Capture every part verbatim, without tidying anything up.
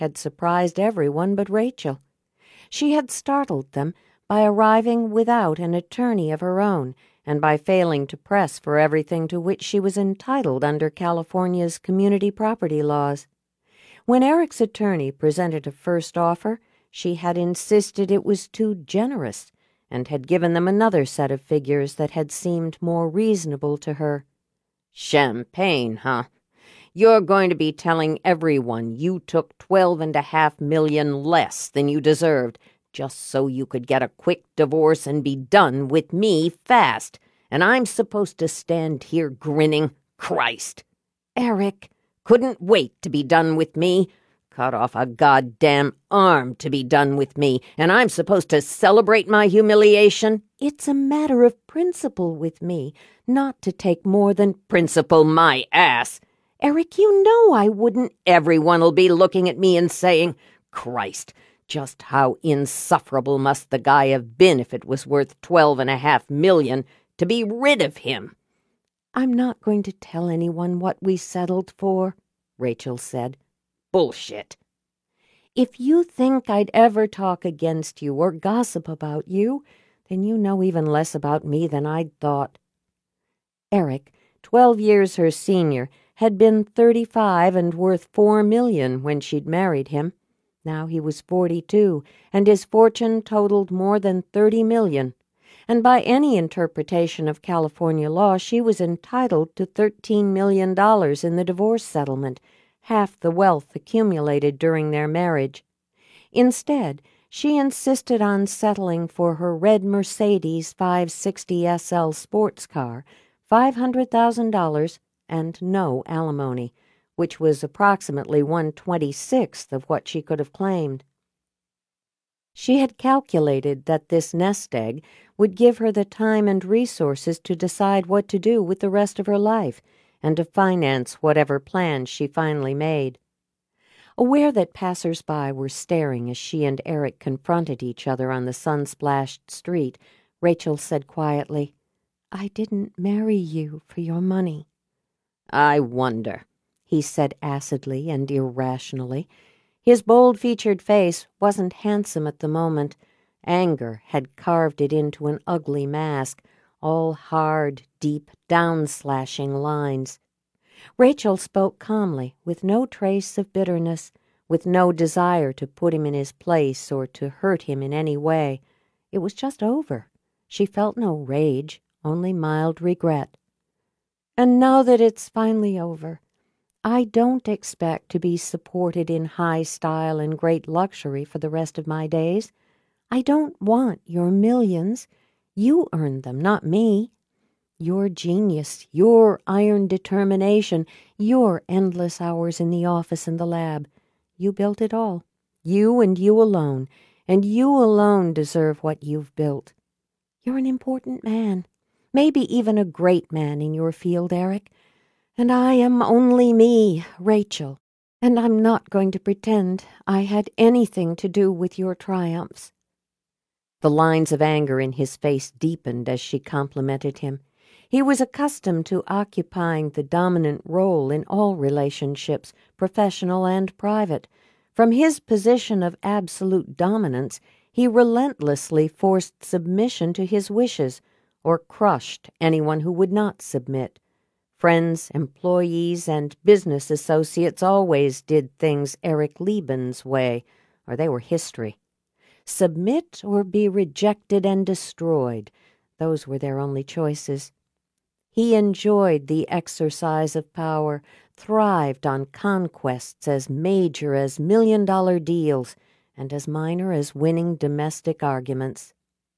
had surprised everyone but Rachel. She had startled them by arriving without an attorney of her own and by failing to press for everything to which she was entitled under California's community property laws. When Eric's attorney presented a first offer, she had insisted it was too generous and had given them another set of figures that had seemed more reasonable to her. Champagne, huh? You're going to be telling everyone you took twelve and a half million less than you deserved, just so you could get a quick divorce and be done with me fast. And I'm supposed to stand here grinning? Christ! Eric couldn't wait to be done with me. Cut off a goddamn arm to be done with me, and I'm supposed to celebrate my humiliation? It's a matter of principle with me, not to take more than— Principle my ass! Eric, you know I wouldn't. Everyone'll be looking at me and saying, Christ, just how insufferable must the guy have been if it was worth twelve and a half million to be rid of him? I'm not going to tell anyone what we settled for, Rachel said. Bullshit. If you think I'd ever talk against you or gossip about you, then you know even less about me than I'd thought. Eric, twelve years her senior, had been thirty-five and worth four million when she'd married him. Now he was forty-two, and his fortune totaled more than thirty million. And by any interpretation of California law, she was entitled to thirteen million dollars in the divorce settlement, half the wealth accumulated during their marriage. Instead, she insisted on settling for her red Mercedes five sixty S L sports car, five hundred thousand dollars, and no alimony, which was approximately one twenty-sixth of what she could have claimed. She had calculated that this nest egg would give her the time and resources to decide what to do with the rest of her life and to finance whatever plans she finally made. Aware that passers-by were staring as she and Eric confronted each other on the sun-splashed street, Rachel said quietly, "I didn't marry you for your money." "I wonder," he said acidly and irrationally. His bold-featured face wasn't handsome at the moment. Anger had carved it into an ugly mask, all hard, deep, down-slashing lines. Rachel spoke calmly, with no trace of bitterness, with no desire to put him in his place or to hurt him in any way. It was just over. She felt no rage, only mild regret. "And now that it's finally over, I don't expect to be supported in high style and great luxury for the rest of my days. I don't want your millions. You earned them, not me. Your genius, your iron determination, your endless hours in the office and the lab. You built it all. You and you alone. And you alone deserve what you've built. You're an important man, maybe even a great man in your field, Eric. And I am only me, Rachel. And I'm not going to pretend I had anything to do with your triumphs." The lines of anger in his face deepened as she complimented him. He was accustomed to occupying the dominant role in all relationships, professional and private. From his position of absolute dominance, he relentlessly forced submission to his wishes, or crushed anyone who would not submit. Friends, employees, and business associates always did things Eric Lieben's way, or they were history. Submit or be rejected and destroyed, those were their only choices. He enjoyed the exercise of power, thrived on conquests as major as million-dollar deals and as minor as winning domestic arguments.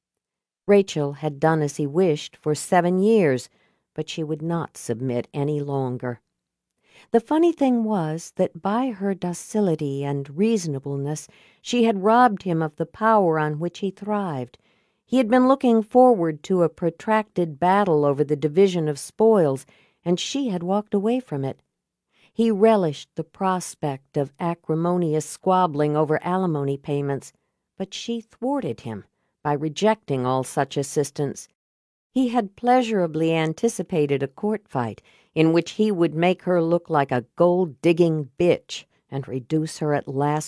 Rachel had done as he wished for seven years, but she would not submit any longer. The funny thing was that by her docility and reasonableness she had robbed him of the power on which he thrived. He had been looking forward to a protracted battle over the division of spoils, and she had walked away from it. He relished the prospect of acrimonious squabbling over alimony payments, but she thwarted him by rejecting all such assistance. He had pleasurably anticipated a court fight in which he would make her look like a gold-digging bitch and reduce her at last